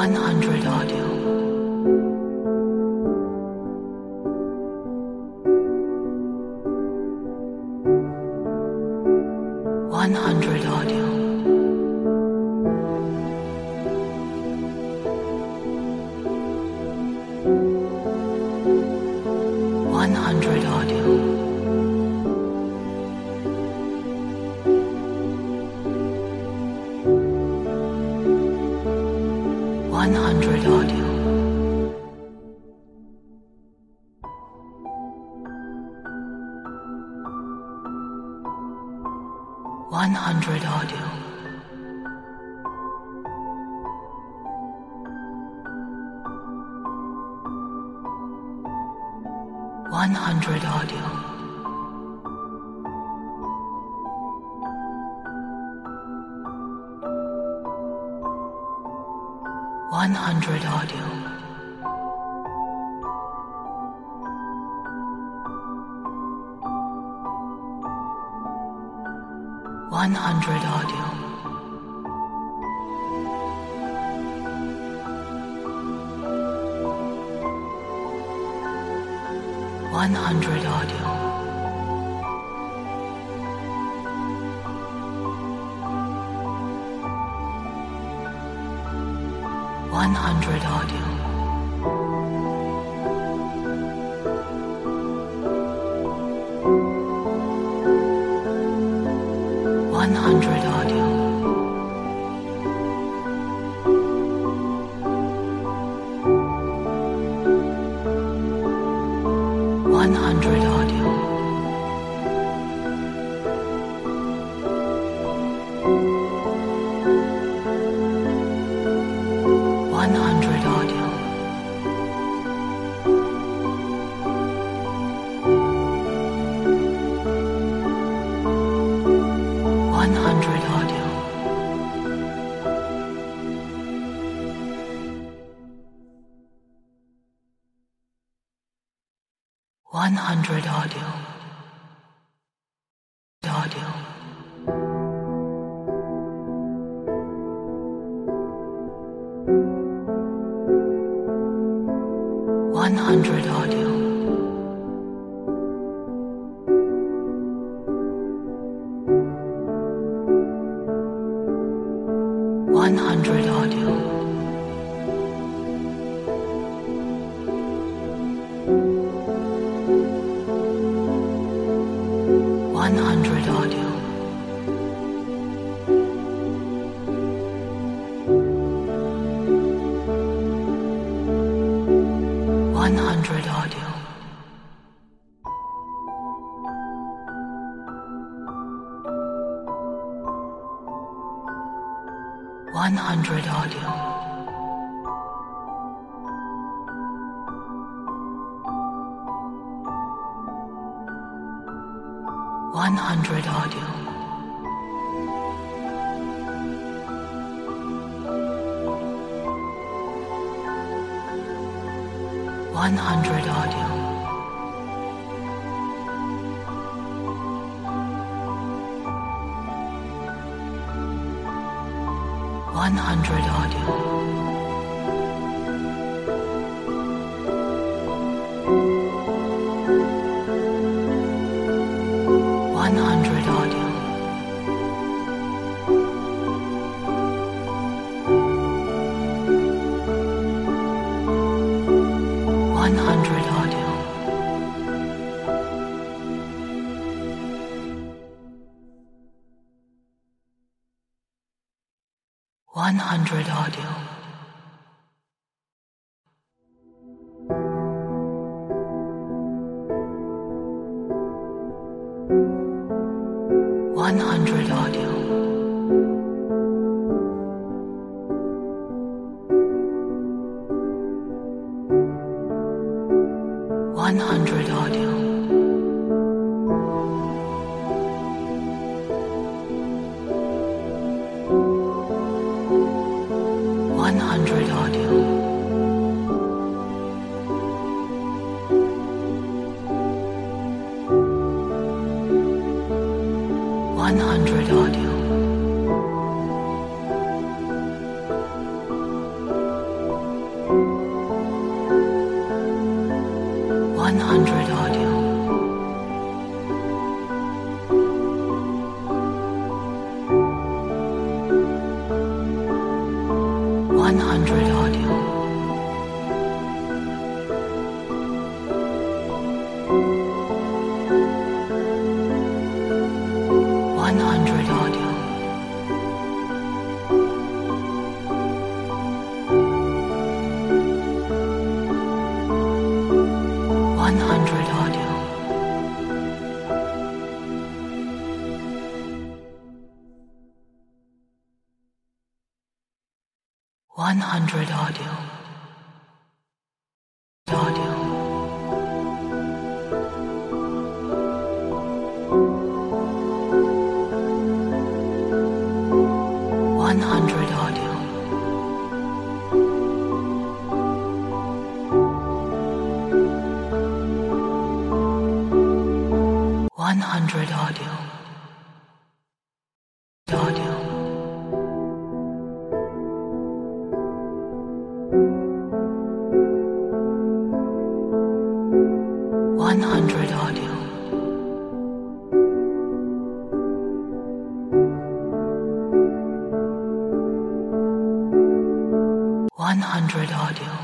100 audio. 100 audio. 100 audio. 100 audio. 100 audio. 100 audio. 100 audio. 100 audio. 100 audio. 100 audio. 100 audio. 100 audio. 100 audio. 100 audio. 100 audio. Audio. 100 audio. 100 audio. 100 audio. 100 audio. 100 audio. 100 audio. 100 audio. 100 audio. 100 audio. 100 audio. 100 audio. 100 audio. 100 audio. 100 audio. 100 audio. 100 audio. 100 audio. 100 audio. 100 audio. Audio. 100 audio. 100 audio. Audio. 100 audio. 100 audio.